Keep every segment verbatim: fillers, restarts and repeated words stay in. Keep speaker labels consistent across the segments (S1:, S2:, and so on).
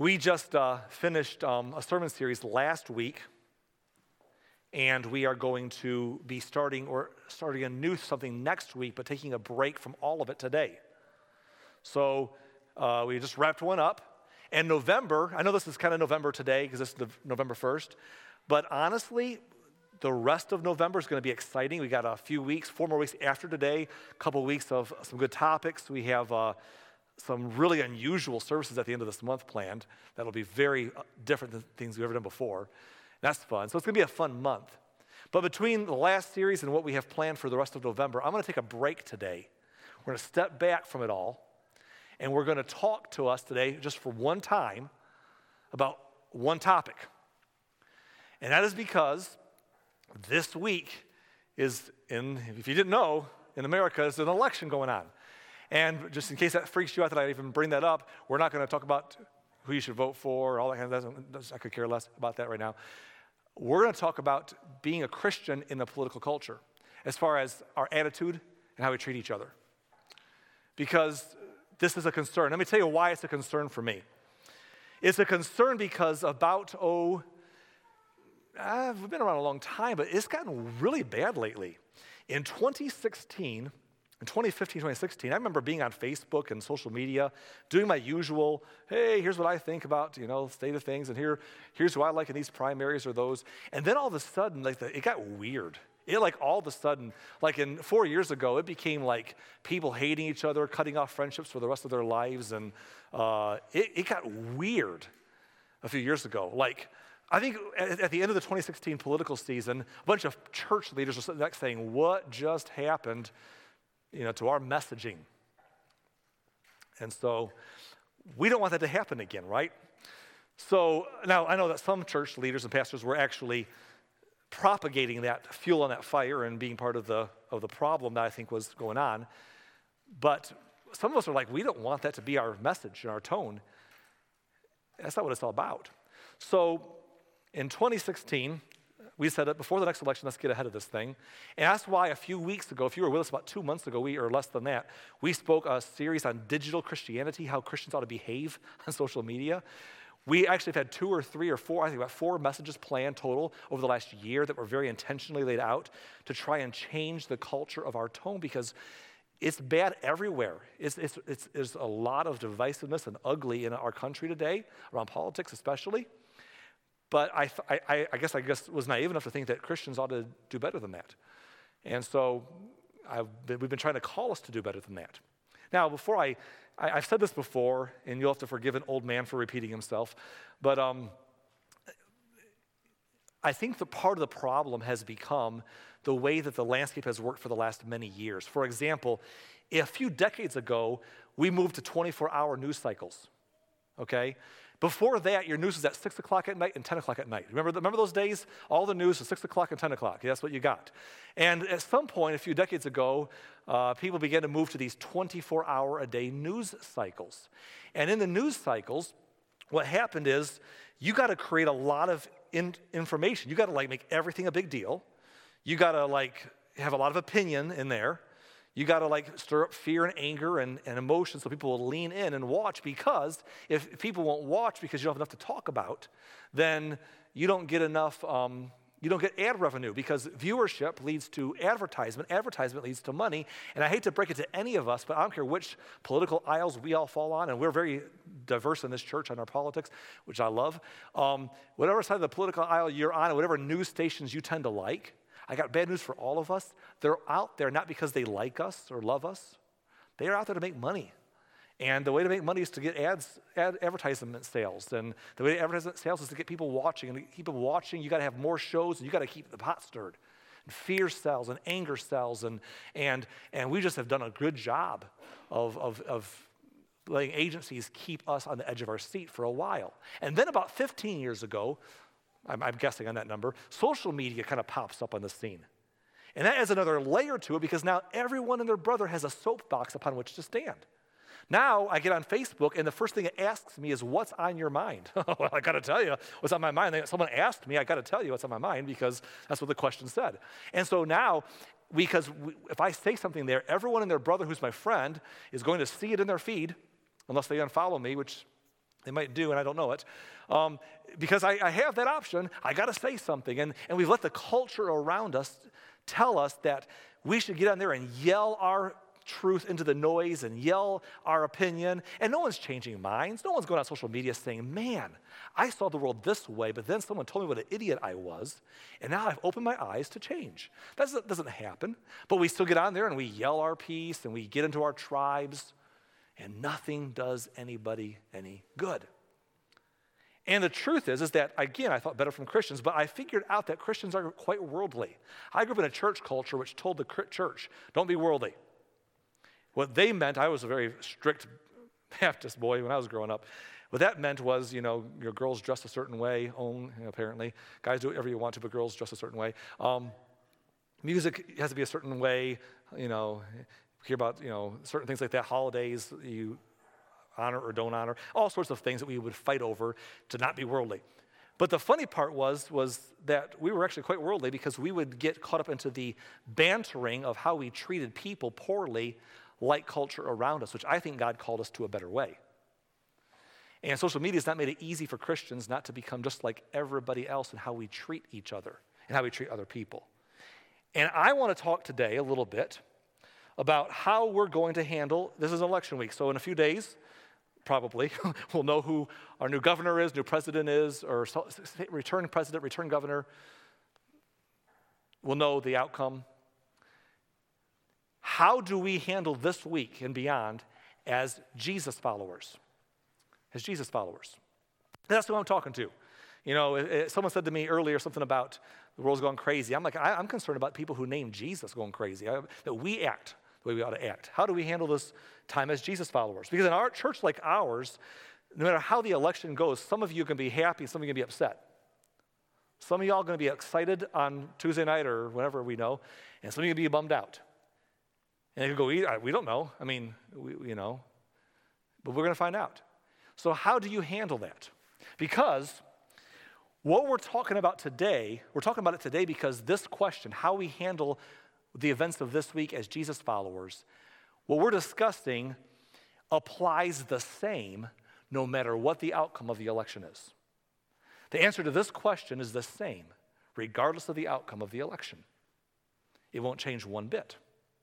S1: We just uh, finished um, a sermon series last week, and we are going to be starting or starting a new something next week, but taking a break from all of it today. So uh, we just wrapped one up, and November, I know this is kind of November today because this is November first, but honestly, the rest of November is going to be exciting. We got a few weeks, four more weeks after today, a couple weeks of some good topics. We have uh, some really unusual services at the end of this month planned that'll be very different than things we've ever done before. That's fun. So it's going to be a fun month. But between the last series and what we have planned for the rest of November, I'm going to take a break today. We're going to step back from it all, and we're going to talk to us today just for one time about one topic. And that is because this week is, in, if you didn't know, in America, there's an election going on. And just in case that freaks you out that I even bring that up, we're not going to talk about who you should vote for, or all that kind of stuff. I could care less about that right now. We're going to talk about being a Christian in the political culture, as far as our attitude and how we treat each other. Because this is a concern. Let me tell you why it's a concern for me. It's a concern because about, oh, uh, we've been around a long time, but it's gotten really bad lately. In twenty sixteen, in twenty fifteen, twenty sixteen, I remember being on Facebook and social media, doing my usual, hey, here's what I think about, you know, state of things, and here, here's who I like in these primaries or those. And then all of a sudden, like, the, it got weird. It, like, all of a sudden, like, in four years ago, it became, like, people hating each other, cutting off friendships for the rest of their lives, and uh, it, it got weird a few years ago. Like, I think at, at the end of the twenty sixteen political season, a bunch of church leaders were sitting back saying, what just happened, you know, to our messaging? And so we don't want that to happen again, right? So now I know that some church leaders and pastors were actually propagating that fuel on that fire and being part of the of the problem that I think was going on. But some of us are like, we don't want that to be our message and our tone. That's not what it's all about. So in twenty sixteen, we said that before the next election, let's get ahead of this thing. And that's why a few weeks ago, if you were with us about two months ago, we or less than that, we spoke a series on digital Christianity, how Christians ought to behave on social media. We actually have had two or three or four, I think about four messages planned total over the last year that were very intentionally laid out to try and change the culture of our tone, because it's bad everywhere. It's, it's, it's, there's a lot of divisiveness and ugly in our country today, around politics especially. But I, I, I guess I guess was naive enough to think that Christians ought to do better than that. And so I've been, we've been trying to call us to do better than that. Now, before I, I, I've said this before, and you'll have to forgive an old man for repeating himself, but um, I think the part of the problem has become the way that the landscape has worked for the last many years. For example, a few decades ago, we moved to twenty-four hour news cycles, okay? Before that, your news was at six o'clock at night and ten o'clock at night. Remember, the, remember those days? All the news was six o'clock and ten o'clock. Yeah, that's what you got. And at some point, a few decades ago, uh, people began to move to these twenty-four hour a day news cycles. And in the news cycles, what happened is you got to create a lot of in, information. You got to like make everything a big deal. You got to like have a lot of opinion in there. You got to like stir up fear and anger and, and emotion so people will lean in and watch, because if, if people won't watch because you don't have enough to talk about, then you don't get enough, um, you don't get ad revenue, because viewership leads to advertisement, advertisement leads to money. And I hate to break it to any of us, but I don't care which political aisles we all fall on, and we're very diverse in this church on our politics, which I love. Um, whatever side of the political aisle you're on, and whatever news stations you tend to like, I got bad news for all of us. They're out there not because they like us or love us. They are out there to make money. And the way to make money is to get ads, ad, advertisement sales. And the way to advertisement sales is to get people watching. And to keep people watching, you got to have more shows, and you got to keep the pot stirred. And fear sells, and anger sells. And and and we just have done a good job of, of, of letting agencies keep us on the edge of our seat for a while. And then about fifteen years ago, I'm, I'm guessing on that number, social media kind of pops up on the scene. And that adds another layer to it, because now everyone and their brother has a soapbox upon which to stand. Now I get on Facebook, and the first thing it asks me is, what's on your mind? Well, I got to tell you what's on my mind. Someone asked me, I got to tell you what's on my mind, because that's what the question said. And so now, because we, if I say something there, everyone and their brother who's my friend is going to see it in their feed, unless they unfollow me, which They might do, and I don't know it. Um, because I, I have that option, I got to say something. And, and we've let the culture around us tell us that we should get on there and yell our truth into the noise and yell our opinion. And no one's changing minds. No one's going on social media saying, man, I saw the world this way, but then someone told me what an idiot I was, and now I've opened my eyes to change. That doesn't, doesn't happen. But we still get on there and we yell our piece and we get into our tribes, and nothing does anybody any good. And the truth is, is that, again, I thought better from Christians, but I figured out that Christians are quite worldly. I grew up in a church culture which told the church, don't be worldly. What they meant, I was a very strict Baptist boy when I was growing up. What that meant was, you know, your girls dress a certain way, own, apparently. Guys do whatever you want to, but girls dress a certain way. Um, music has to be a certain way, you know, hear about, you know, certain things like that, holidays you honor or don't honor, all sorts of things that we would fight over to not be worldly. But the funny part was, was that we were actually quite worldly because we would get caught up into the bantering of how we treated people poorly like culture around us, which I think God called us to a better way. And social media has not made it easy for Christians not to become just like everybody else in how we treat each other and how we treat other people. And I want to talk today a little bit about how we're going to handle, this is election week, so in a few days, probably, we'll know who our new governor is, new president is, or return president, return governor. We'll know the outcome. How do we handle this week and beyond as Jesus followers? As Jesus followers. That's who I'm talking to. You know, it, it, someone said to me earlier something about the world's going crazy. I'm like, I, I'm concerned about people who name Jesus going crazy, I, that we act the way we ought to act. How do we handle this time as Jesus followers? Because in our church like ours, no matter how the election goes, some of you can be happy, some of you can be upset. Some of y'all are going to be excited on Tuesday night or whenever we know, and some of you can be bummed out. And it could go either, we don't know. I mean, we, you know, but we're going to find out. So how do you handle that? Because what we're talking about today, we're talking about it today because this question, how we handle the events of this week as Jesus followers, what we're discussing applies the same no matter what the outcome of the election is. The answer to this question is the same regardless of the outcome of the election. It won't change one bit.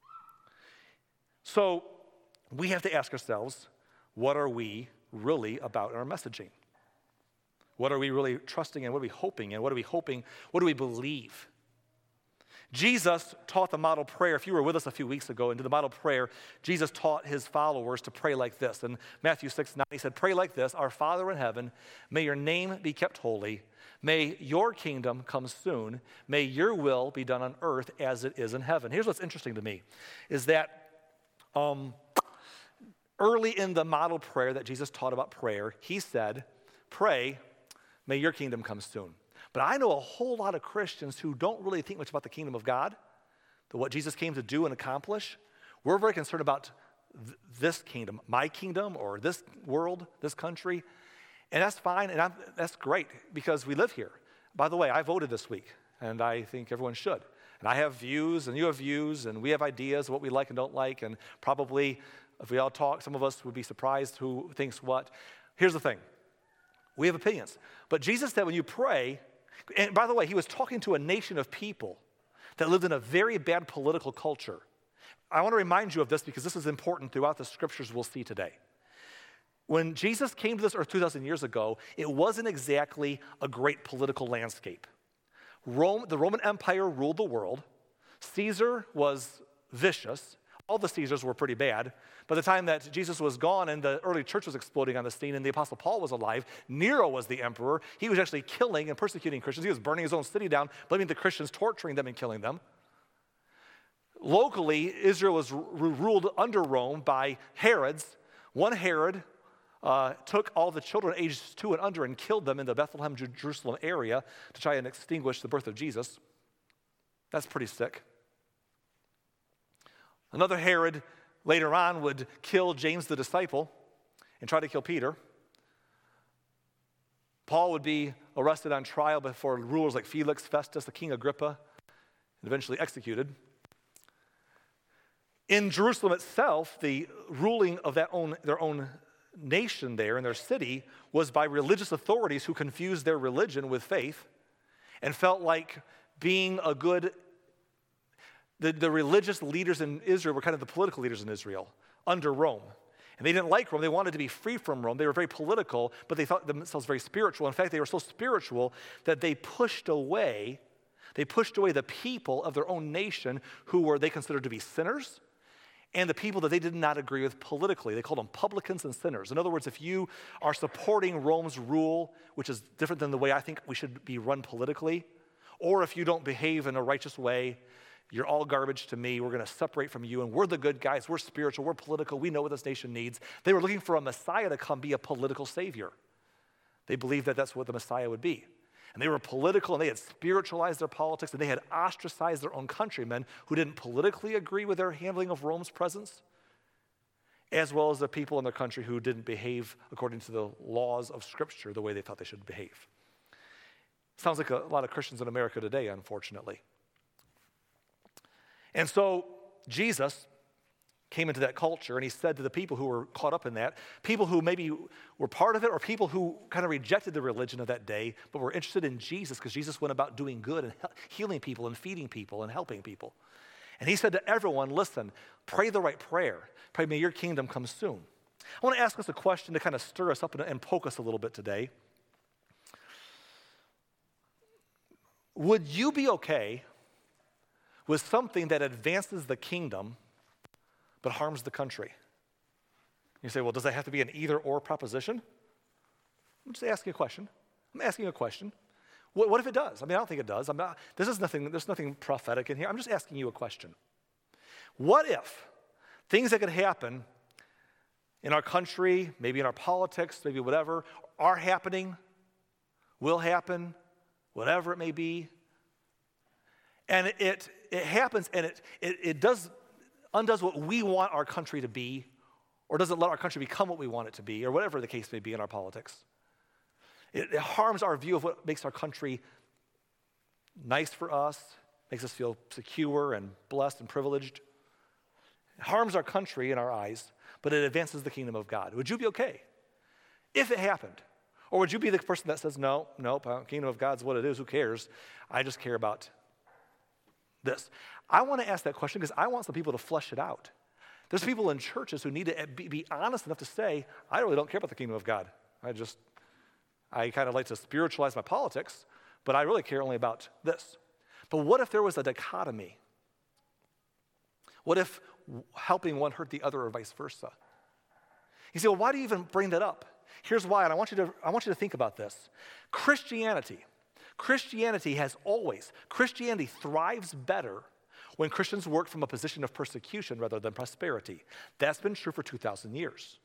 S1: So we have to ask ourselves, what are we really about in our messaging? What are we really trusting in? What are we hoping in? What are we hoping? What do we believe? Jesus taught the model prayer. If you were with us a few weeks ago into the model prayer, Jesus taught his followers to pray like this. In Matthew six nine, he said, pray like this, our Father in heaven, may your name be kept holy. May your kingdom come soon. May your will be done on earth as it is in heaven. Here's what's interesting to me, is that um, early in the model prayer that Jesus taught about prayer, he said, pray, may your kingdom come soon. But I know a whole lot of Christians who don't really think much about the kingdom of God, what Jesus came to do and accomplish. We're very concerned about th- this kingdom, my kingdom, or this world, this country. And that's fine, and I'm, that's great, because we live here. By the way, I voted this week, and I think everyone should. And I have views, and you have views, and we have ideas of what we like and don't like, and probably if we all talk, some of us would be surprised who thinks what. Here's the thing. We have opinions. But Jesus said when you pray, and by the way, he was talking to a nation of people that lived in a very bad political culture. I want to remind you of this because this is important throughout the scriptures we'll see today. When Jesus came to this earth two thousand years ago, it wasn't exactly a great political landscape. Rome, the Roman Empire ruled the world. Caesar was vicious. All the Caesars were pretty bad. By the time that Jesus was gone and the early church was exploding on the scene and the Apostle Paul was alive, Nero was the emperor. He was actually killing and persecuting Christians. He was burning his own city down, blaming the Christians, torturing them and killing them. Locally, Israel was r- ruled under Rome by Herods. One Herod uh, took all the children aged two and under and killed them in the Bethlehem, Jerusalem area to try and extinguish the birth of Jesus. That's pretty sick. Another Herod later on would kill James the disciple and try to kill Peter. Paul would be arrested on trial before rulers like Felix, Festus, the king Agrippa, and eventually executed. In Jerusalem itself, the ruling of that own, their own nation there in their city was by religious authorities who confused their religion with faith and felt like being a good, the, the religious leaders in Israel were kind of the political leaders in Israel under Rome. And they didn't like Rome. They wanted to be free from Rome. They were very political, but they thought themselves very spiritual. In fact, they were so spiritual that they pushed away, they pushed away the people of their own nation who were they considered to be sinners, and the people that they did not agree with politically. They called them publicans and sinners. In other words, if you are supporting Rome's rule, which is different than the way I think we should be run politically, or if you don't behave in a righteous way, you're all garbage to me. We're going to separate from you, and we're the good guys. We're spiritual. We're political. We know what this nation needs. They were looking for a Messiah to come be a political savior. They believed that that's what the Messiah would be. And they were political, and they had spiritualized their politics, and they had ostracized their own countrymen who didn't politically agree with their handling of Rome's presence, as well as the people in their country who didn't behave according to the laws of Scripture the way they thought they should behave. Sounds like a lot of Christians in America today, unfortunately. And so Jesus came into that culture, and he said to the people who were caught up in that, people who maybe were part of it, or people who kind of rejected the religion of that day, but were interested in Jesus because Jesus went about doing good and healing people and feeding people and helping people. And he said to everyone, listen, pray the right prayer. Pray, may your kingdom come soon. I want to ask us a question to kind of stir us up and, and poke us a little bit today. Would you be okay with something that advances the kingdom but harms the country? You say, well, does that have to be an either-or proposition? I'm just asking a question. I'm asking a question. What, what if it does? I mean, I don't think it does. I'm not, this is nothing, there's nothing prophetic in here. I'm just asking you a question. What if things that could happen in our country, maybe in our politics, maybe whatever, are happening, will happen, whatever it may be, and it it happens, and it, it it does undoes what we want our country to be, or doesn't let our country become what we want it to be, or whatever the case may be in our politics. It, it harms our view of what makes our country nice for us, makes us feel secure and blessed and privileged. It harms our country in our eyes, but it advances the kingdom of God. Would you be okay if it happened? Or would you be the person that says, no, nope, uh, kingdom of God's what it is, who cares? I just care about this. I want to ask that question because I want some people to flesh it out. There's people in churches who need to be, be honest enough to say, I really don't care about the kingdom of God. I just, I kind of like to spiritualize my politics, but I really care only about this. But what if there was a dichotomy? What if helping one hurt the other or vice versa? You say, well, why do you even bring that up? Here's why, and I want you to, I want you to think about this. Christianity, Christianity has always, Christianity thrives better when Christians work from a position of persecution rather than prosperity. That's been true for two thousand years.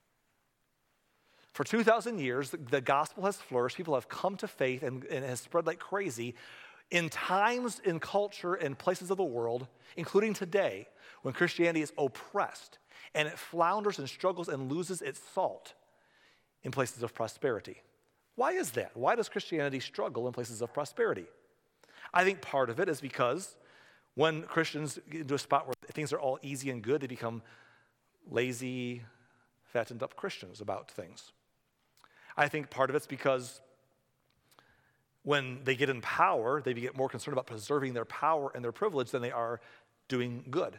S1: For two thousand years, the, the gospel has flourished. People have come to faith and, and it has spread like crazy in times, in culture, and places of the world, including today, when Christianity is oppressed and it flounders and struggles and loses its salt in places of prosperity. Why is that? Why does Christianity struggle in places of prosperity? I think part of it is because when Christians get into a spot where things are all easy and good, they become lazy, fattened up Christians about things. I think part of it's because when they get in power, they get more concerned about preserving their power and their privilege than they are doing good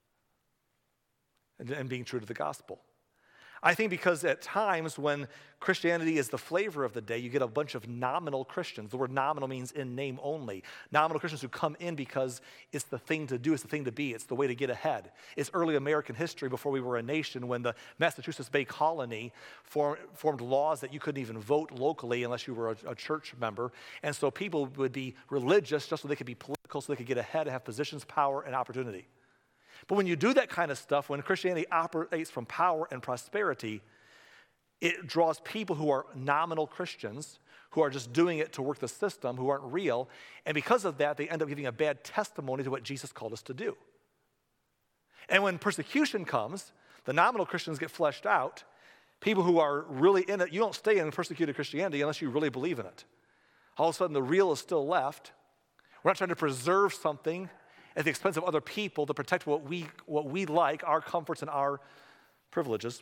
S1: and, and being true to the gospel. I think because at times when Christianity is the flavor of the day, you get a bunch of nominal Christians. The word nominal means in name only. Nominal Christians who come in because it's the thing to do, it's the thing to be, it's the way to get ahead. It's early American history before we were a nation when the Massachusetts Bay Colony form, formed laws that you couldn't even vote locally unless you were a, a church member. And so people would be religious just so they could be political, so they could get ahead and have positions, power, and opportunity. But when you do that kind of stuff, when Christianity operates from power and prosperity, it draws people who are nominal Christians, who are just doing it to work the system, who aren't real, and because of that, they end up giving a bad testimony to what Jesus called us to do. And when persecution comes, the nominal Christians get fleshed out. People who are really in it, you don't stay in persecuted Christianity unless you really believe in it. All of a sudden, the real is still left. We're not trying to preserve something at the expense of other people to protect what we what we like, our comforts and our privileges.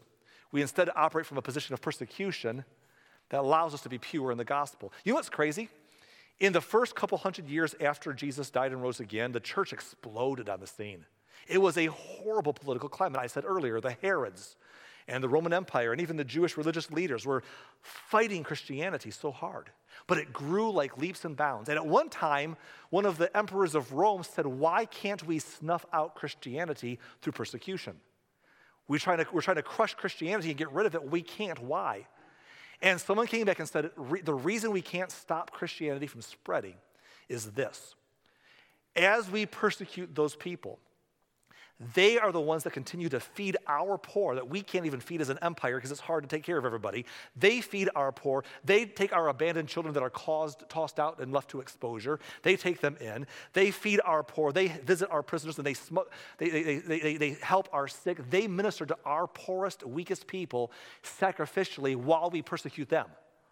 S1: We instead operate from a position of persecution that allows us to be pure in the gospel. You know what's crazy? In the first couple hundred years after Jesus died and rose again, the church exploded on the scene. It was a horrible political climate. I said earlier, the Herods and the Roman Empire and even the Jewish religious leaders were fighting Christianity so hard. But it grew like leaps and bounds. And at one time, one of the emperors of Rome said, why can't we snuff out Christianity through persecution? We're trying to, we're trying to crush Christianity and get rid of it. We can't. Why? And someone came back and said, the reason we can't stop Christianity from spreading is this. As we persecute those people, they are the ones that continue to feed our poor that we can't even feed as an empire because it's hard to take care of everybody. They feed our poor. They take our abandoned children that are caused, tossed out and left to exposure. They take them in. They feed our poor. They visit our prisoners and they, sm- they, they, they, they, they help our sick. They minister to our poorest, weakest people sacrificially while we persecute them.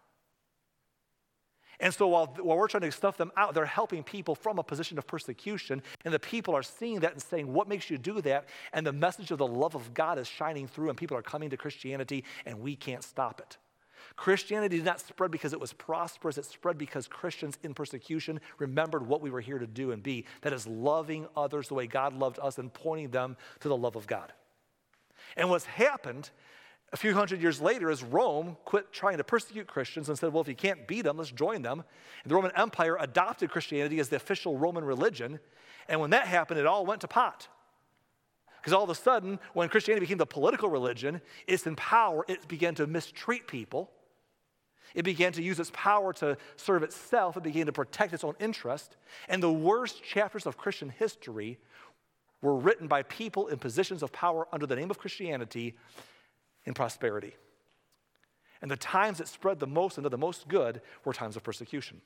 S1: And so while, while we're trying to stuff them out, they're helping people from a position of persecution, and the people are seeing that and saying, what makes you do that? And the message of the love of God is shining through, and people are coming to Christianity, and we can't stop it. Christianity did not spread because it was prosperous. It spread because Christians in persecution remembered what we were here to do and be, that is loving others the way God loved us and pointing them to the love of God. And what's happened a few hundred years later is Rome quit trying to persecute Christians and said, well, if you can't beat them, let's join them. And the Roman Empire adopted Christianity as the official Roman religion. And when that happened, it all went to pot. Because all of a sudden, when Christianity became the political religion, it's in power, it began to mistreat people. It began to use its power to serve itself. It began to protect its own interest. And the worst chapters of Christian history were written by people in positions of power under the name of Christianity in prosperity. And the times that spread the most and did the most good were times of persecution.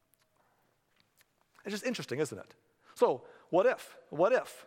S1: It's just interesting, isn't it? So, what if? What if?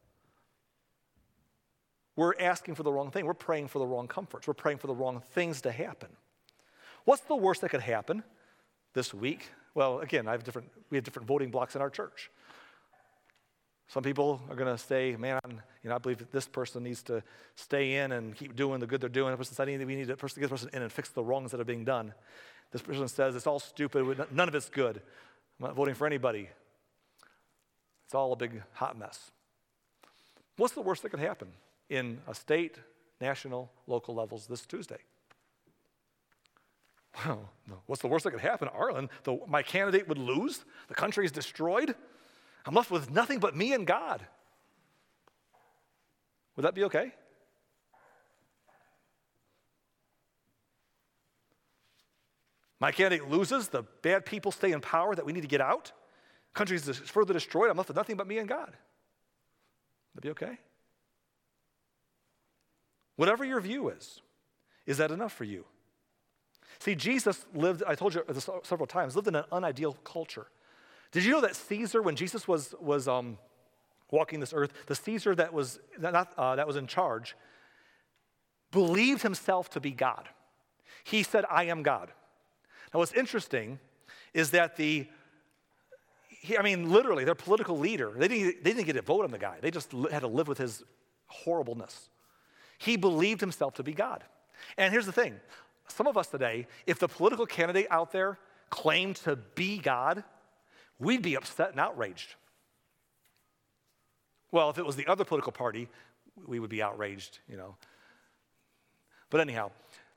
S1: We're asking for the wrong thing. We're praying for the wrong comforts. We're praying for the wrong things to happen. What's the worst that could happen this week? Well, again, I have different, we have different voting blocks in our church. Some people are going to say, man, you know, I believe that this person needs to stay in and keep doing the good they're doing. The person says, we need to get this person in and fix the wrongs that are being done. This person says, it's all stupid. None of it's good. I'm not voting for anybody. It's all a big hot mess. What's the worst that could happen in a state, national, local levels this Tuesday? Well, what's the worst that could happen? Ireland, the, my candidate would lose. The country is destroyed. I'm left with nothing but me and God. Would that be okay? My candidate loses. The bad people stay in power that we need to get out. Country is further destroyed. I'm left with nothing but me and God. Would that be okay? Whatever your view is, is that enough for you? See, Jesus lived, I told you this several times, lived in an unideal culture. Did you know that Caesar, when Jesus was, was um, walking this earth, the Caesar that was, not, uh, that was in charge believed himself to be God. He said, I am God. Now what's interesting is that the, he, I mean, literally, their political leader, they didn't, they didn't get a vote on the guy. They just had to live with his horribleness. He believed himself to be God. And here's the thing. Some of us today, if the political candidate out there claimed to be God, we'd be upset and outraged. Well, if it was the other political party, we would be outraged, you know. But anyhow,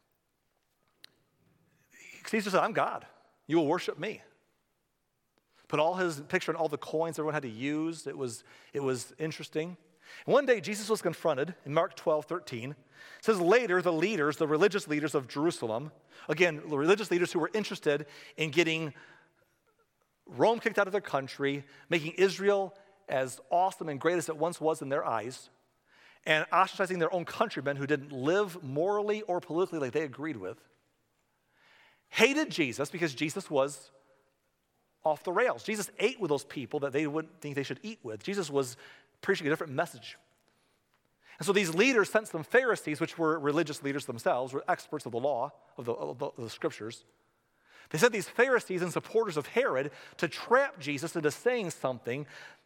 S1: Caesar said, I'm God. You will worship me. Put all his picture and all the coins everyone had to use. It was, it was interesting. And one day, Jesus was confronted in Mark twelve, thirteen. It says, later, the leaders, the religious leaders of Jerusalem, again, the religious leaders who were interested in getting Rome kicked out of their country, making Israel as awesome and great as it once was in their eyes, and ostracizing their own countrymen who didn't live morally or politically like they agreed with, hated Jesus because Jesus was off the rails. Jesus ate with those people that they wouldn't think they should eat with. Jesus was preaching a different message. And so these leaders sent some Pharisees, which were religious leaders themselves, were experts of the law, of the, of the, of the scriptures. They sent these Pharisees and supporters of Herod to trap Jesus into saying something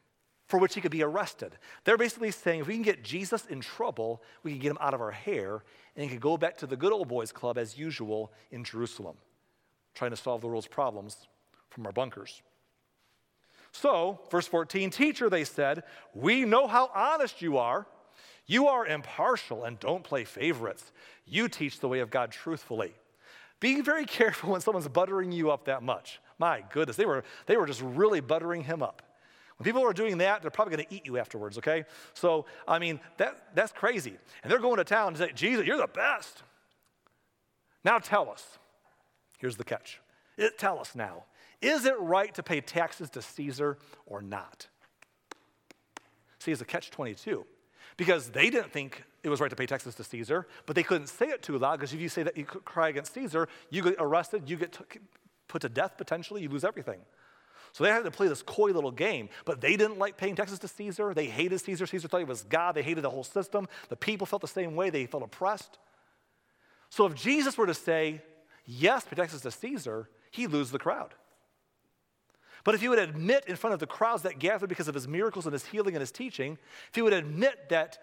S1: for which he could be arrested. They're basically saying if we can get Jesus in trouble, we can get him out of our hair, and he can go back to the good old boys club as usual in Jerusalem, trying to solve the world's problems from our bunkers. So, verse fourteen, teacher, they said, we know how honest you are. You are impartial and don't play favorites. You teach the way of God truthfully. Be very careful when someone's buttering you up that much. My goodness, they were, they were just really buttering him up. When people are doing that, they're probably going to eat you afterwards, okay? So, I mean, that, that's crazy. And they're going to town and say, Jesus, you're the best. Now tell us. Here's the catch. It, tell us now. Is it right to pay taxes to Caesar or not? See, it's a catch twenty-two. Because they didn't think it was right to pay taxes to Caesar, but they couldn't say it too loud, because if you say that you cry against Caesar, you get arrested, you get t- put to death potentially, you lose everything. So they had to play this coy little game, but they didn't like paying taxes to Caesar. They hated Caesar. Caesar thought he was God. They hated the whole system. The people felt the same way. They felt oppressed. So if Jesus were to say, yes, pay taxes to Caesar, he'd lose the crowd. But if he would admit in front of the crowds that gathered because of his miracles and his healing and his teaching, if he would admit that,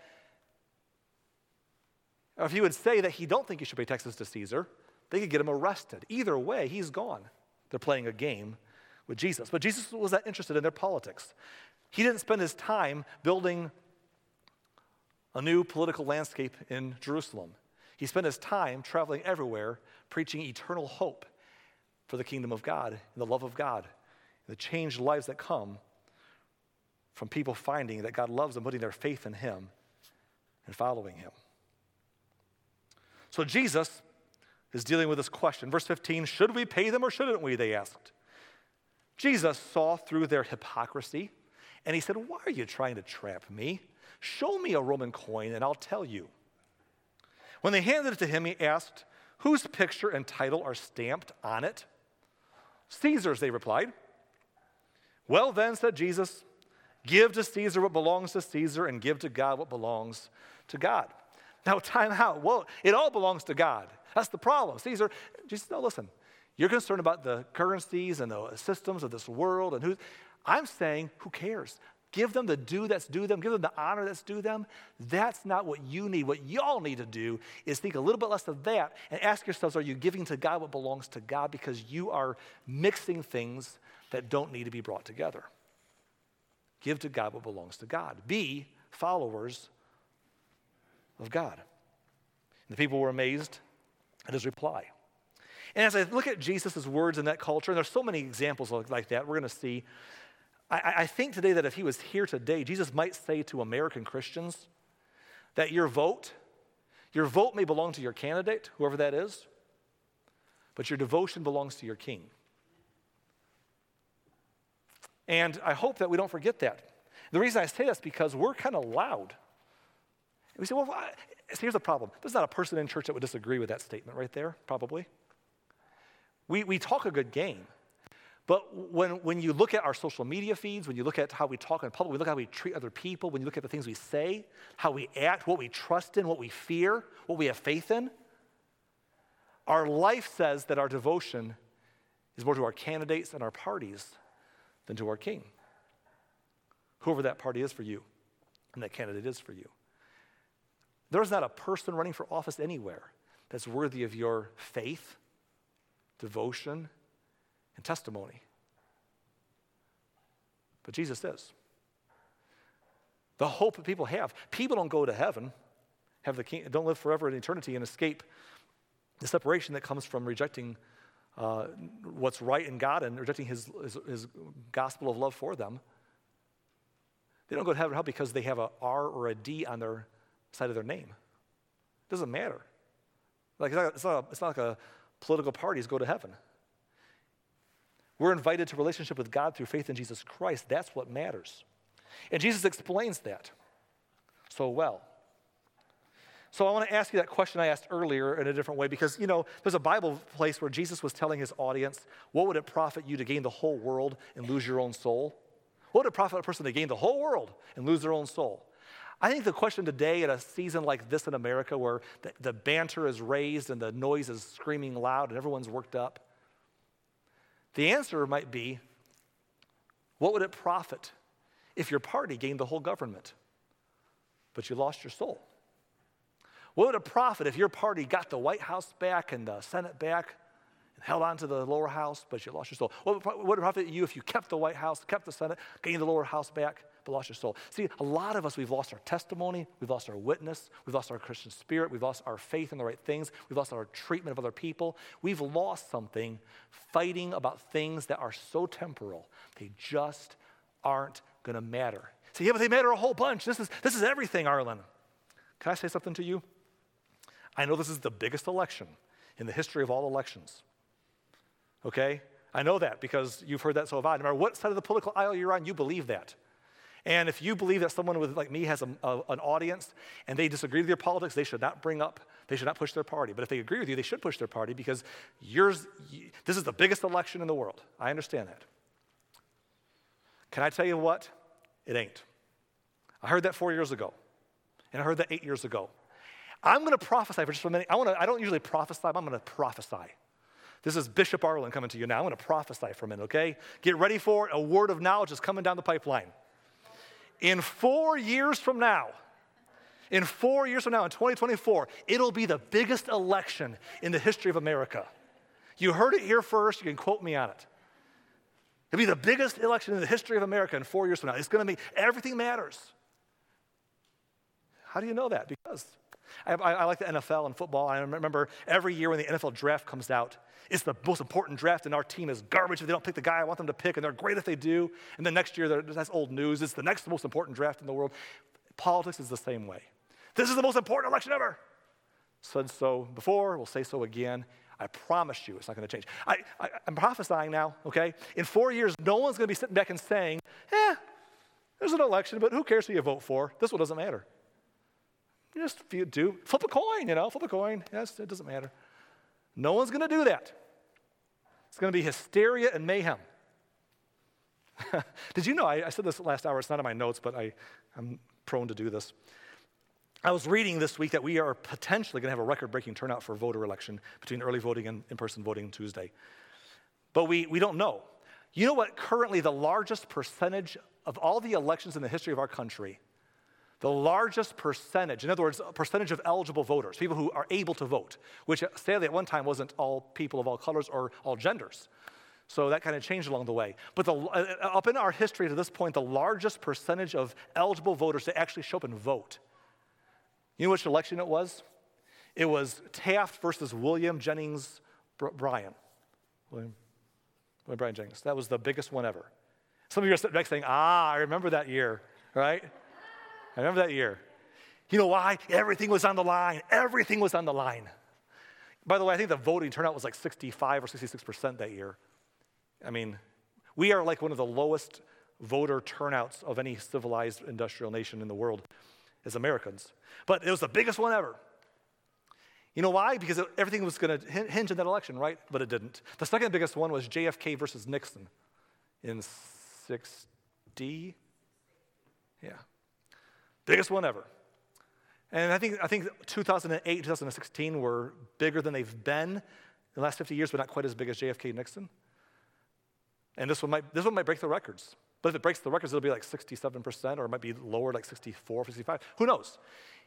S1: or if he would say that he don't think he should pay taxes to Caesar, they could get him arrested. Either way, he's gone. They're playing a game with Jesus. But Jesus was not interested in their politics. He didn't spend his time building a new political landscape in Jerusalem. He spent his time traveling everywhere, preaching eternal hope for the kingdom of God and the love of God, the changed lives that come from people finding that God loves them, putting their faith in him and following him. So Jesus is dealing with this question. Verse fifteen, should we pay them or shouldn't we, they asked. Jesus saw through their hypocrisy, and he said, why are you trying to trap me? Show me a Roman coin, and I'll tell you. When they handed it to him, he asked, whose picture and title are stamped on it? Caesar's, they replied. Well then, said Jesus, give to Caesar what belongs to Caesar and give to God what belongs to God. Now, time out. Well, it all belongs to God. That's the problem. Caesar, Jesus, no, listen. You're concerned about the currencies and the systems of this world and who. I'm saying, who cares? Give them the due that's due them. Give them the honor that's due them. That's not what you need. What y'all need to do is think a little bit less of that and ask yourselves, are you giving to God what belongs to God? Because you are mixing things that don't need to be brought together. Give to God what belongs to God. Be followers of God. And the people were amazed at his reply. And as I look at Jesus' words in that culture, and there's so many examples like that we're going to see, I, I think today that if he was here today, Jesus might say to American Christians that your vote, your vote may belong to your candidate, whoever that is, but your devotion belongs to your king. And I hope that we don't forget that. The reason I say that is because we're kind of loud. And we say, well, here's the problem. There's not a person in church that would disagree with that statement right there, probably. We we talk a good game. But when, when you look at our social media feeds, when you look at how we talk in public, we look at how we treat other people, when you look at the things we say, how we act, what we trust in, what we fear, what we have faith in, our life says that our devotion is more to our candidates and our parties than to our king. Whoever that party is for you and that candidate is for you. There's not a person running for office anywhere that's worthy of your faith, devotion, and testimony. But Jesus is. The hope that people have. People don't go to heaven, have the king, don't live forever in eternity and escape the separation that comes from rejecting uh, what's right in God and rejecting his, his, his gospel of love for them. They don't go to heaven because they have a R or a D on their side of their name. It doesn't matter. Like it's not, it's not, a, it's not like a political parties go to heaven. We're invited to relationship with God through faith in Jesus Christ. That's what matters. And Jesus explains that so well. So I want to ask you that question I asked earlier in a different way because, you know, there's a Bible place where Jesus was telling his audience, what would it profit you to gain the whole world and lose your own soul? What would it profit a person to gain the whole world and lose their own soul? I think the question today at a season like this in America where the, the banter is raised and the noise is screaming loud and everyone's worked up, the answer might be, what would it profit if your party gained the whole government, but you lost your soul? What would it profit if your party got the White House back and the Senate back and held on to the lower house, but you lost your soul? What would it profit you if you kept the White House, kept the Senate, gained the lower house back, but lost your soul? See, a lot of us, we've lost our testimony, we've lost our witness, we've lost our Christian spirit, we've lost our faith in the right things, we've lost our treatment of other people. We've lost something fighting about things that are so temporal, they just aren't going to matter. See, yeah, but they matter a whole bunch. This is, this is everything, Arlen. Can I say something to you? I know this is the biggest election in the history of all elections, okay? I know that because you've heard that so have I. No matter what side of the political aisle you're on, you believe that. And if you believe that someone with, like me has a, a, an audience and they disagree with your politics, they should not bring up, they should not push their party. But if they agree with you, they should push their party because yours, this is the biggest election in the world. I understand that. Can I tell you what? It ain't. I heard that four years ago, and I heard that eight years ago. I'm going to prophesy for just a minute. I want to. I don't usually prophesy, but I'm going to prophesy. This is Bishop Arlen coming to you now. I'm going to prophesy for a minute, okay? Get ready for it. A word of knowledge is coming down the pipeline. In four years from now, in four years from now, in twenty twenty-four, it'll be the biggest election in the history of America. You heard it here first. You can quote me on it. It'll be the biggest election in the history of America in four years from now. It's going to be, everything matters. How do you know that? Because I, I, I like the N F L and football. I remember every year when the N F L draft comes out, it's the most important draft, and our team is garbage if they don't pick the guy I want them to pick, and they're great if they do. And then next year, that's old news. It's the next most important draft in the world. Politics is the same way. This is the most important election ever. Said so before, we'll say so again. I promise you it's not going to change. I, I, I'm prophesying now, okay? In four years, no one's going to be sitting back and saying, eh, there's an election, but who cares who you vote for? This one doesn't matter. You just if you do, flip a coin, you know, flip a coin. Yes, it doesn't matter. No one's going to do that. It's going to be hysteria and mayhem. Did you know, I, I said this last hour, it's not in my notes, but I, I'm prone to do this. I was reading this week that we are potentially going to have a record-breaking turnout for a voter election between early voting and in-person voting Tuesday. But we, we don't know. You know what currently the largest percentage of all the elections in the history of our country, the largest percentage, in other words, a percentage of eligible voters, people who are able to vote, which sadly at one time wasn't all people of all colors or all genders. So that kind of changed along the way. But the, uh, up in our history to this point, the largest percentage of eligible voters to actually show up and vote. You know which election it was? It was Taft versus William Jennings Bryan. William, William Bryan Jennings. That was the biggest one ever. Some of you are sitting back saying, ah, I remember that year, right? I remember that year. You know why? Everything was on the line. Everything was on the line. By the way, I think the voting turnout was like sixty-five or sixty-six percent that year. I mean, we are like one of the lowest voter turnouts of any civilized industrial nation in the world as Americans. But it was the biggest one ever. You know why? Because it, everything was going to hinge on that election, right? But it didn't. The second biggest one was J F K versus Nixon in sixty. Yeah. Biggest one ever. And I think I think two thousand eight, two thousand sixteen were bigger than they've been in the last fifty years, but not quite as big as J F K Nixon. And this one might this one might break the records. But if it breaks the records, it'll be like sixty-seven percent, or it might be lower, like sixty-four, sixty-five. Who knows?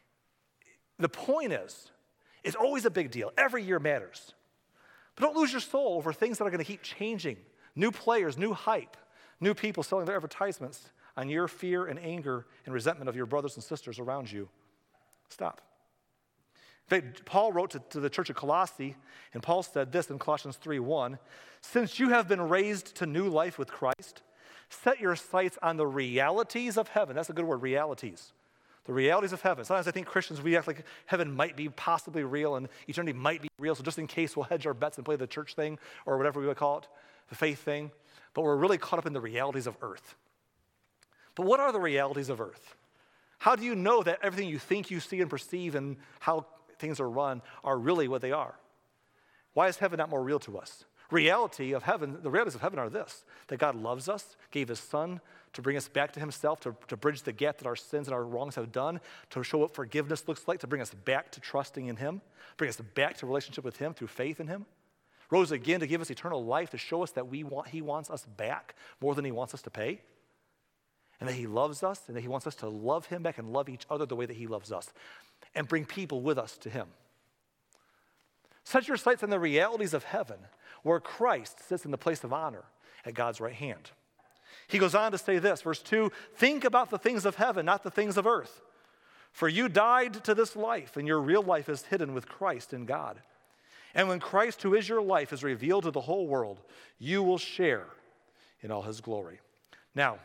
S1: The point is, it's always a big deal. Every year matters. But don't lose your soul over things that are going to keep changing. New players, new hype, new people selling their advertisements on your fear and anger and resentment of your brothers and sisters around you. Stop. In fact, Paul wrote to, to the church of Colossae, and Paul said this in Colossians three one, since you have been raised to new life with Christ, set your sights on the realities of heaven. That's a good word, realities. The realities of heaven. Sometimes I think Christians, we act like heaven might be possibly real and eternity might be real, so just in case we'll hedge our bets and play the church thing or whatever we would call it, the faith thing. But we're really caught up in the realities of earth. But what are the realities of earth? How do you know that everything you think you see and perceive and how things are run are really what they are? Why is heaven not more real to us? Reality of heaven, the realities of heaven are this, that God loves us, gave his son to bring us back to himself, to, to bridge the gap that our sins and our wrongs have done, to show what forgiveness looks like, to bring us back to trusting in him, bring us back to relationship with him through faith in him. Rose again to give us eternal life, to show us that we want, he wants us back more than he wants us to pay. and that he loves us, and that he wants us to love him back and love each other the way that he loves us, and bring people with us to him. Set your sights on the realities of heaven, where Christ sits in the place of honor at God's right hand. He goes on to say this, verse two, think about the things of heaven, not the things of earth. For you died to this life, and your real life is hidden with Christ in God. And when Christ, who is your life, is revealed to the whole world, you will share in all his glory. Now,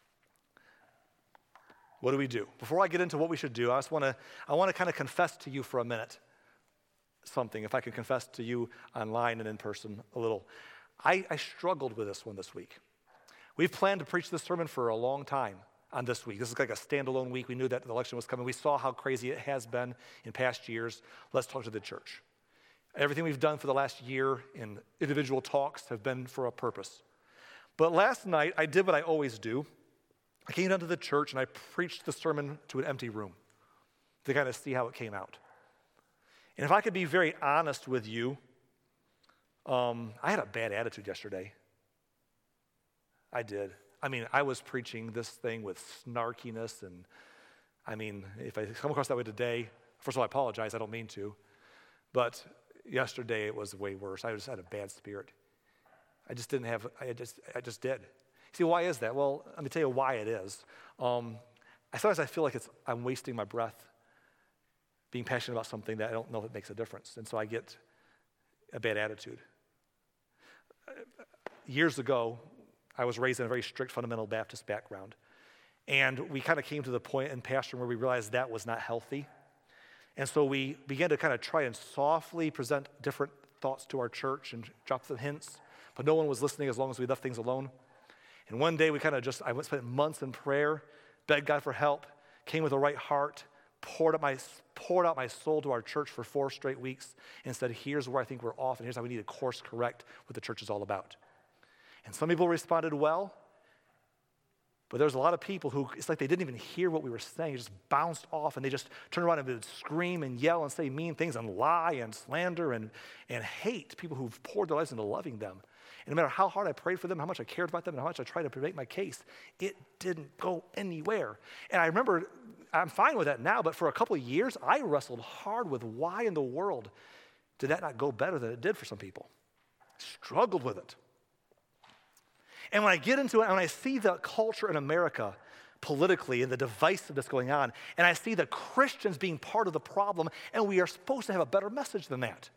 S1: what do we do? Before I get into what we should do, I just want to I want to kind of confess to you for a minute something, if I can confess to you online and in person a little. I, I struggled with this one this week. We've planned to preach this sermon for a long time on this week. This is like a standalone week. We knew that the election was coming. We saw how crazy it has been in past years. Let's talk to the church. Everything we've done for the last year in individual talks have been for a purpose. But last night, I did what I always do. I came down to the church and I preached the sermon to an empty room to kind of see how it came out. And if I could be very honest with you, um, I had a bad attitude yesterday. I did. I mean, I was preaching this thing with snarkiness, and I mean, if I come across that way today, first of all, I apologize. I don't mean to. But yesterday it was way worse. I just had a bad spirit. I just didn't have, I just I just did. See, why is that? Well, let me tell you why it is. Um, I sometimes I feel like it's I'm wasting my breath being passionate about something that I don't know if it makes a difference. And so I get a bad attitude. Years ago, I was raised in a very strict fundamental Baptist background. And we kind of came to the point in pastoring where we realized that was not healthy. And so we began to kind of try and softly present different thoughts to our church and drop some hints. But no one was listening as long as we left things alone. And one day we kind of just, I spent months in prayer, begged God for help, came with a right heart, poured out my poured out my soul to our church for four straight weeks and said, here's where I think we're off and here's how we need to course correct what the church is all about. And some people responded well, but there's a lot of people who, it's like they didn't even hear what we were saying. It just bounced off and they just turned around and would scream and yell and say mean things and lie and slander and, and hate people who've poured their lives into loving them. And no matter how hard I prayed for them, how much I cared about them, and how much I tried to make my case, it didn't go anywhere. And I remember, I'm fine with that now, but for a couple of years, I wrestled hard with why in the world did that not go better than it did for some people? Struggled with it. And when I get into it, and when I see the culture in America politically and the divisiveness going on, and I see the Christians being part of the problem, and we are supposed to have a better message than that.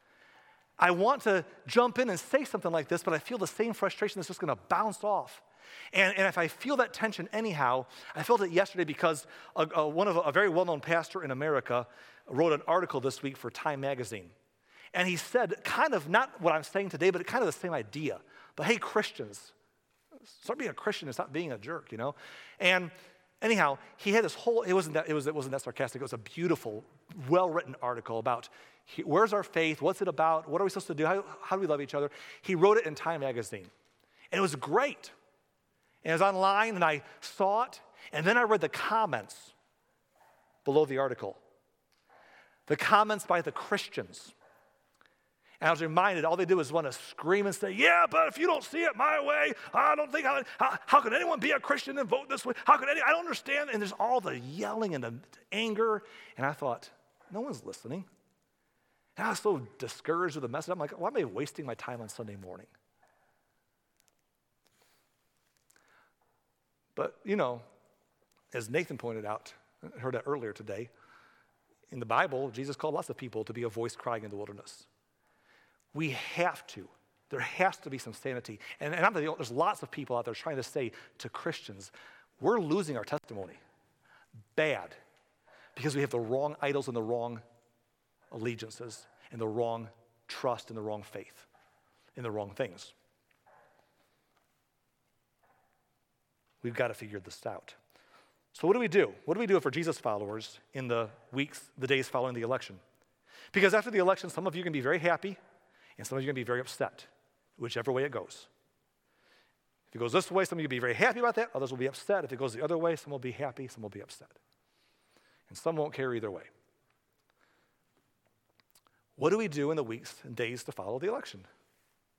S1: I want to jump in and say something like this, but I feel the same frustration that's just going to bounce off. And, and if I feel that tension anyhow, I felt it yesterday because a, a, one of a, a very well-known pastor in America wrote an article this week for Time magazine. And he said kind of not what I'm saying today, but kind of the same idea. But hey, Christians, start being a Christian and stop being a jerk, you know? And anyhow, he had this whole, it wasn't that, it was, it wasn't that sarcastic. It was a beautiful, well-written article about where's our faith, what's it about, what are we supposed to do, how, how do we love each other? He wrote it in Time magazine. And it was great. And it was online, and I saw it, and then I read the comments below the article. The comments by the Christians. And I was reminded, all they did was want to scream and say, yeah, but if you don't see it my way, I don't think, I, how, how could anyone be a Christian and vote this way? How could any, I don't understand. And there's all the yelling and the anger. And I thought, no one's listening. And I was so discouraged with the message. I'm like, why am I wasting my time on Sunday morning? But, you know, as Nathan pointed out, I heard that earlier today, in the Bible, Jesus called lots of people to be a voice crying in the wilderness. We have to. There has to be some sanity. And, and I'm the, there's lots of people out there trying to say to Christians, we're losing our testimony. Bad. Because we have the wrong idols and the wrong allegiances and the wrong trust and the wrong faith in the wrong things. We've got to figure this out. So what do we do? What do we do for Jesus followers in the weeks, the days following the election? Because after the election, some of you can be very happy and some of you can be very upset, whichever way it goes. If it goes this way, some of you will be very happy about that, others will be upset. If it goes the other way, some will be happy, some will be upset. And some won't care either way. What do we do in the weeks and days to follow the election?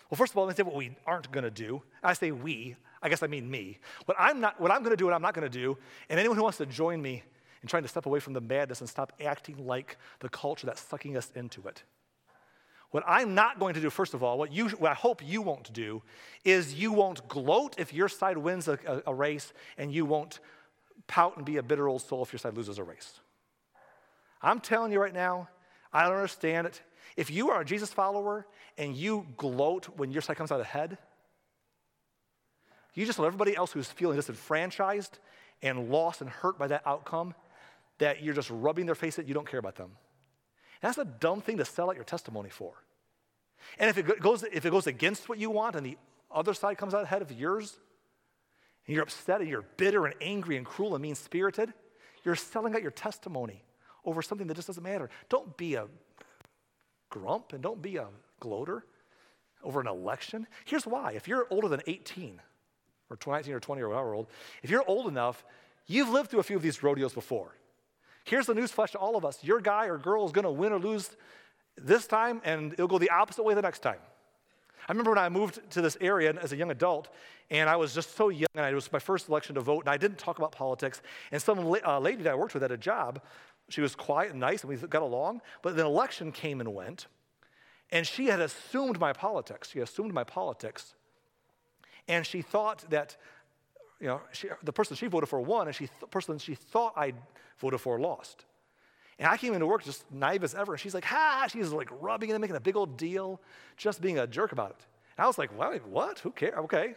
S1: Well, first of all, let me say what we aren't going to do. I say we, I guess I mean me. What I'm not, what I'm going to do and I'm not going to do, and anyone who wants to join me in trying to step away from the madness and stop acting like the culture that's sucking us into it. What I'm not going to do, first of all, what, you, what I hope you won't do, is you won't gloat if your side wins a, a, a race, and you won't pout and be a bitter old soul if your side loses a race. I'm telling you right now, I don't understand it. If you are a Jesus follower and you gloat when your side comes out ahead, you just let everybody else who's feeling disenfranchised and lost and hurt by that outcome, that you're just rubbing their face that you don't care about them. And that's a dumb thing to sell out your testimony for. And if it goes, if it goes against what you want and the other side comes out ahead of yours, and you're upset and you're bitter and angry and cruel and mean-spirited, you're selling out your testimony over something that just doesn't matter. Don't be a grump and don't be a gloater over an election. Here's why. If you're older than eighteen or nineteen or twenty or whatever old, if you're old enough, you've lived through a few of these rodeos before. Here's the newsflash to all of us. Your guy or girl is going to win or lose this time, and it'll go the opposite way the next time. I remember when I moved to this area as a young adult, and I was just so young, and it was my first election to vote, and I didn't talk about politics. And some uh, lady that I worked with at a job, she was quiet and nice, and we got along, but the election came and went, and she had assumed my politics. She assumed my politics, and she thought that, you know, she, the person she voted for won, and she the person she thought I voted for lost. And I came into work just naive as ever, and she's like, ha, she's like rubbing it and making a big old deal, just being a jerk about it. And I was like, well, what? Who cares? Okay.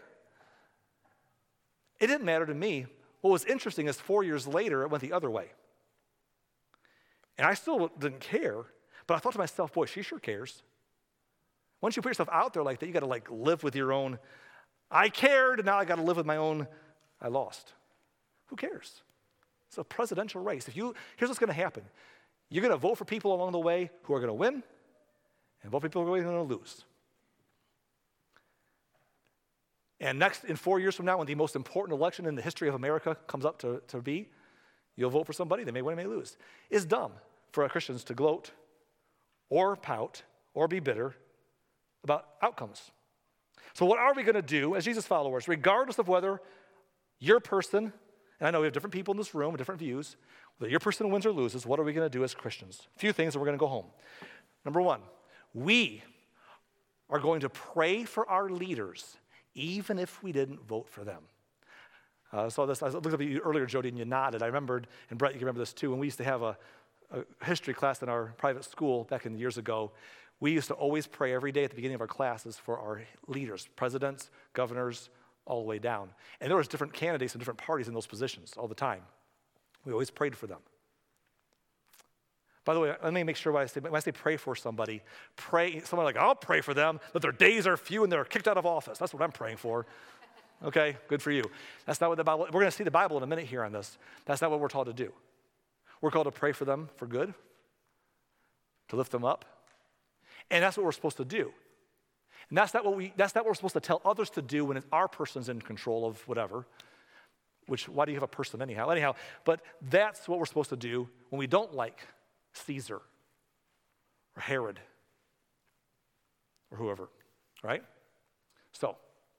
S1: It didn't matter to me. What was interesting is four years later, it went the other way. And I still didn't care, but I thought to myself, boy, she sure cares. Once you put yourself out there like that, you got to like live with your own, I cared, and now I got to live with my own, I lost. Who cares? It's a presidential race. If you, here's what's going to happen. You're going to vote for people along the way who are going to win, and vote for people who are going to lose. And next, in four years from now, when the most important election in the history of America comes up to, to be, you'll vote for somebody. They may win, they may lose. It's dumb for Christians to gloat or pout or be bitter about outcomes. So what are we going to do as Jesus followers, regardless of whether your person, and I know we have different people in this room with different views, whether your person wins or loses, what are we going to do as Christians? A few things, and we're going to go home. Number one, we are going to pray for our leaders, even if we didn't vote for them. Uh, I saw this, I looked at you earlier, Jody, and you nodded. I remembered, and Brett, you can remember this too, when we used to have a, a history class in our private school back in years ago, we used to always pray every day at the beginning of our classes for our leaders, presidents, governors, all the way down. And there was different candidates and different parties in those positions all the time. We always prayed for them. By the way, let me make sure when I say, when I say pray for somebody, pray, someone like, I'll pray for them, that their days are few and they're kicked out of office. That's what I'm praying for. Okay, good for you. That's not what the Bible, we're going to see the Bible in a minute here on this. That's not what we're taught to do. We're called to pray for them for good, to lift them up. And that's what we're supposed to do. And that's not what we, that's not what we're supposed to tell others to do when it's our person's in control of whatever. Which, why do you have a person anyhow? Anyhow, but that's what we're supposed to do when we don't like Caesar or Herod or whoever, right? So,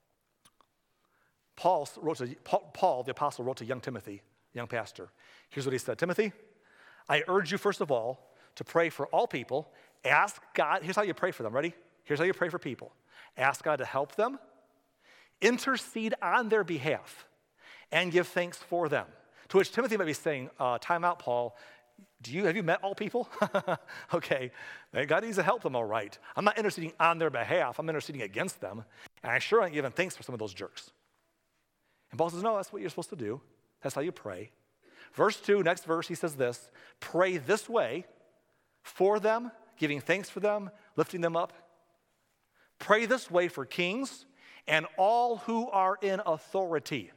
S1: Paul wrote to, Paul, Paul, the apostle, wrote to young Timothy, young pastor. Here's what he said. Timothy, I urge you, first of all, to pray for all people. Ask God, here's how you pray for them. Ready? Here's how you pray for people. Ask God to help them, intercede on their behalf, and give thanks for them. To which Timothy might be saying, uh, time out, Paul. Do you, have you met all people? Okay, God needs to help them all right. I'm not interceding on their behalf. I'm interceding against them. And I sure ain't giving thanks for some of those jerks. And Paul says, no, that's what you're supposed to do. That's how you pray. Verse two, next verse, he says this, pray this way for them, giving thanks for them, lifting them up. Pray this way for kings and all who are in authority.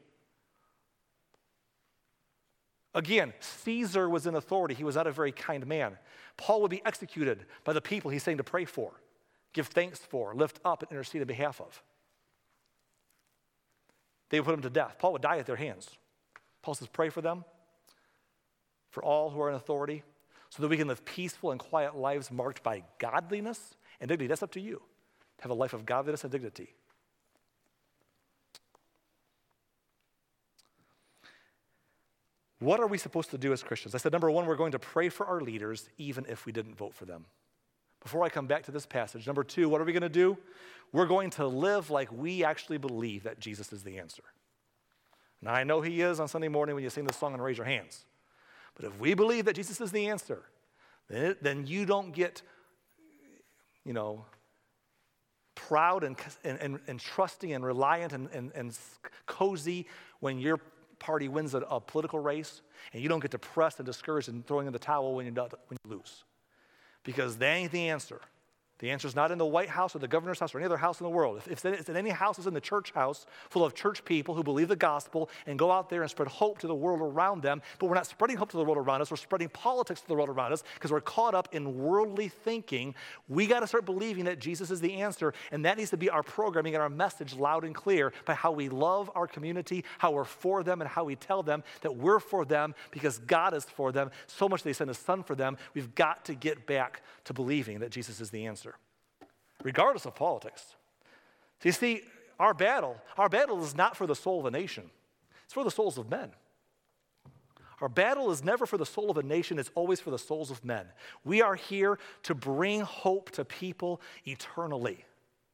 S1: Again, Caesar was in authority. He was not a very kind man. Paul would be executed by the people he's saying to pray for, give thanks for, lift up, and intercede on behalf of. They would put him to death. Paul would die at their hands. Paul says, pray for them, for all who are in authority, so that we can live peaceful and quiet lives marked by godliness and dignity. That's up to you. have a life of godliness and dignity. What are we supposed to do as Christians? I said, number one, we're going to pray for our leaders even if we didn't vote for them. Before I come back to this passage, number two, what are we going to do? We're going to live like we actually believe that Jesus is the answer. Now, I know he is on Sunday morning when you sing this song and raise your hands. But if we believe that Jesus is the answer, then, it, then you don't get, you know, proud and, and, and trusting and reliant and, and, and cozy when your party wins a, a political race, and you don't get depressed and discouraged and throwing in the towel when, you're not, when you lose. Because that ain't the answer. The answer is not in the White House or the governor's house or any other house in the world. If, if it's in any house, it's in the church house full of church people who believe the gospel and go out there and spread hope to the world around them. But we're not spreading hope to the world around us. We're spreading politics to the world around us because we're caught up in worldly thinking. We got to start believing that Jesus is the answer, and that needs to be our programming and our message loud and clear by how we love our community, how we're for them, and how we tell them that we're for them because God is for them. So much they sent his son for them. We've got to get back to believing that Jesus is the answer, regardless of politics. So you see, our battle, our battle is not for the soul of a nation. It's for the souls of men. Our battle is never for the soul of a nation. It's always for the souls of men. We are here to bring hope to people eternally.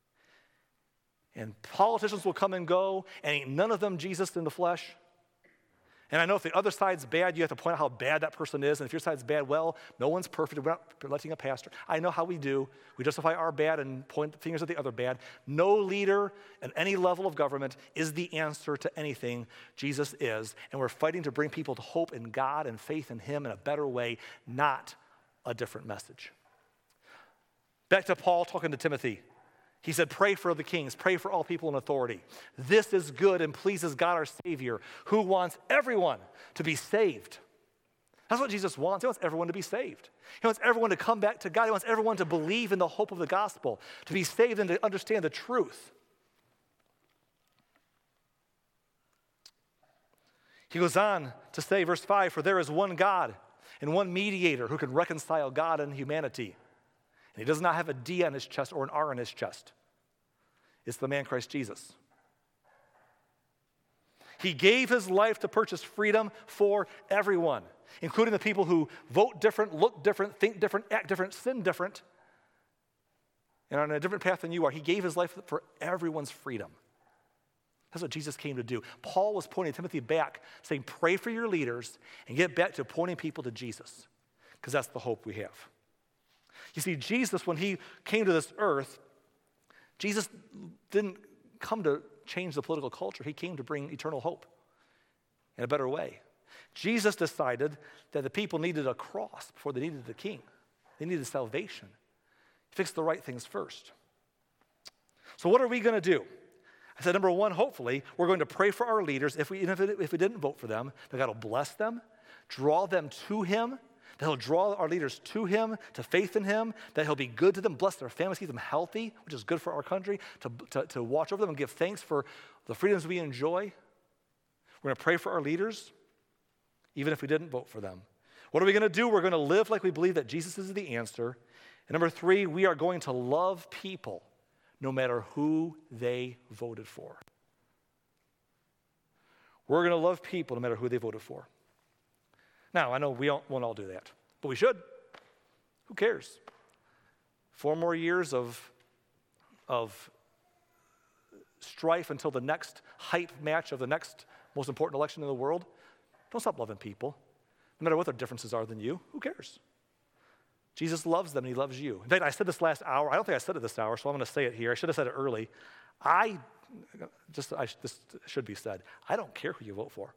S1: And politicians will come and go, and ain't none of them Jesus in the flesh. And I know if the other side's bad, you have to point out how bad that person is. And if your side's bad, well, no one's perfect. We're not letting a pastor. I know how we do. We justify our bad and point fingers at the other bad. No leader at any level of government is the answer to anything. Jesus is. And we're fighting to bring people to hope in God and faith in him in a better way, not a different message. Back to Paul talking to Timothy. He said, pray for the kings, pray for all people in authority. This is good and pleases God our Savior, who wants everyone to be saved. That's what Jesus wants. He wants everyone to be saved. He wants everyone to come back to God. He wants everyone to believe in the hope of the gospel, to be saved and to understand the truth. He goes on to say, verse five, for there is one God and one mediator who can reconcile God and humanity. And he does not have a D on his chest or an R on his chest. It's the man Christ Jesus. He gave his life to purchase freedom for everyone, including the people who vote different, look different, think different, act different, sin different, and are on a different path than you are. He gave his life for everyone's freedom. That's what Jesus came to do. Paul was pointing Timothy back, saying, pray for your leaders and get back to pointing people to Jesus, because that's the hope we have. You see, Jesus, when he came to this earth, Jesus didn't come to change the political culture. He came to bring eternal hope in a better way. Jesus decided that the people needed a cross before they needed the king. They needed salvation. He fixed the right things first. So what are we going to do? I said, number one, hopefully, we're going to pray for our leaders. If we, if, it, if we didn't vote for them, that God will bless them, draw them to him, that he'll draw our leaders to him, to faith in him, that he'll be good to them, bless their families, keep them healthy, which is good for our country, to, to, to watch over them and give thanks for the freedoms we enjoy. We're going to pray for our leaders, even if we didn't vote for them. What are we going to do? We're going to live like we believe that Jesus is the answer. And number three, we are going to love people no matter who they voted for. We're going to love people no matter who they voted for. Now, I know we don't, won't all do that, but we should. Who cares? Four more years of, of strife until the next hype match of the next most important election in the world. Don't stop loving people, no matter what their differences are than you. Who cares? Jesus loves them and he loves you. In fact, I said this last hour. I don't think I said it this hour, so I'm going to say it here. I should have said it early. I, just, I, this should be said. I don't care who you vote for.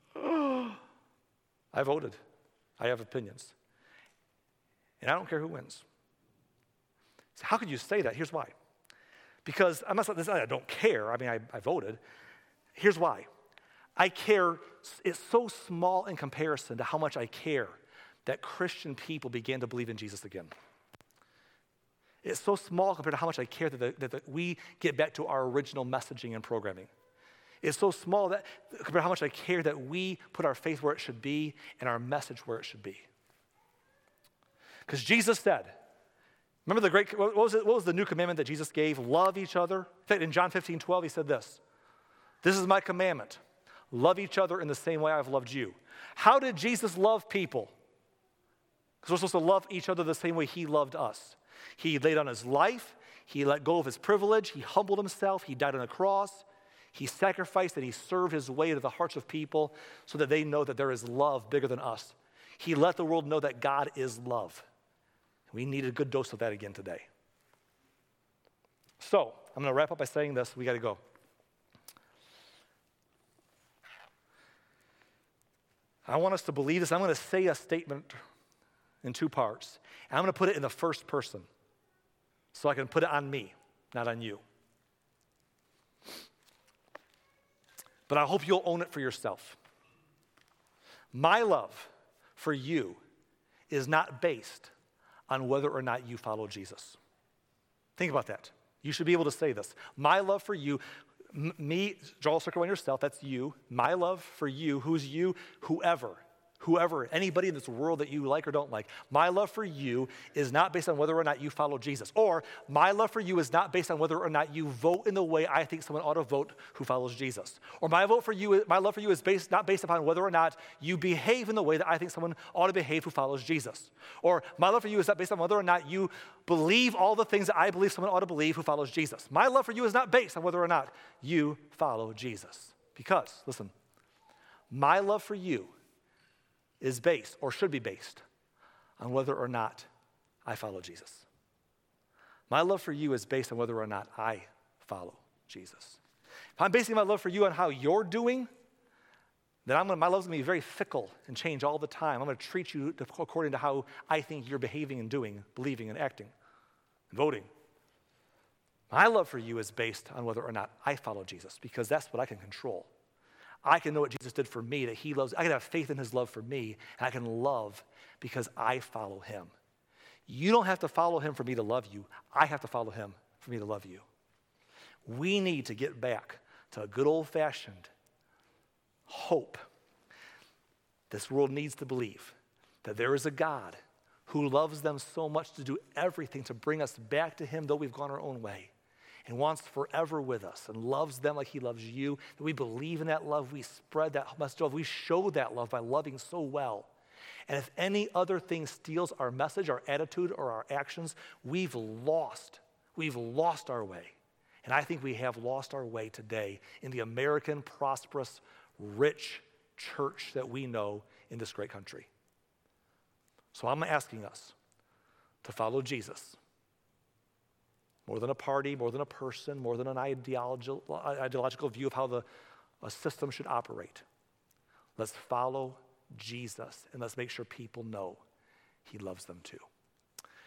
S1: I voted. I have opinions. And I don't care who wins. So how could you say that? Here's why. Because I'm not saying I don't care. I mean, I, I voted. Here's why. I care. It's so small in comparison to how much I care that Christian people began to believe in Jesus again. It's so small compared to how much I care that, the, that the, we get back to our original messaging and programming. It's so small that compared to how much I care that we put our faith where it should be and our message where it should be. Because Jesus said, Remember the great, what was it, what was the new commandment that Jesus gave? Love each other. In fact, in John fifteen twelve, he said this, this is my commandment. Love each other in the same way I've loved you. How did Jesus love people? Because we're supposed to love each other the same way he loved us. He laid down his life. He let go of his privilege. He humbled himself. He died on a cross. He sacrificed and he served his way to the hearts of people so that they know that there is love bigger than us. He let the world know that God is love. We need a good dose of that again today. So, I'm going to wrap up by saying this. We got to go. I want us to believe this. I'm going to say a statement in two parts. And I'm going to put it in the first person so I can put it on me, not on you. But I hope you'll own it for yourself. My love for you is not based on whether or not you follow Jesus. Think about that. You should be able to say this. My love for you, m- me, draw a circle on yourself, that's you. My love for you, who's you? Whoever. Whoever, anybody in this world that you like or don't like. My love for you is not based on whether or not you follow Jesus. Or my love for you is not based on whether or not you vote in the way I think someone ought to vote who follows Jesus. Or my vote for you, my love for you is based not based upon whether or not you behave in the way that I think someone ought to behave who follows Jesus. Or my love for you is not based on whether or not you believe all the things that I believe someone ought to believe who follows Jesus. My love for you is not based on whether or not you follow Jesus. Because, listen, my love for you is based, or should be based, on whether or not I follow Jesus. My love for you is based on whether or not I follow Jesus. If I'm basing my love for you on how you're doing, then I'm gonna, my love's going to be very fickle and change all the time. I'm going to treat you according to how I think you're behaving and doing, believing and acting, and voting. My love for you is based on whether or not I follow Jesus, because that's what I can control. I can know what Jesus did for me, that he loves. I can have faith in his love for me, and I can love because I follow him. You don't have to follow him for me to love you. I have to follow him for me to love you. We need to get back to a good old-fashioned hope. This world needs to believe that there is a God who loves them so much to do everything to bring us back to him, though we've gone our own way. And wants forever with us and loves them like he loves you. That we believe in that love, we spread that message of love, we show that love by loving so well. And if any other thing steals our message, our attitude, or our actions, we've lost, we've lost our way. And I think we have lost our way today in the American, prosperous, rich church that we know in this great country. So I'm asking us to follow Jesus. More than a party, more than a person, more than an ideological, ideological view of how the a system should operate. Let's follow Jesus, and let's make sure people know he loves them too.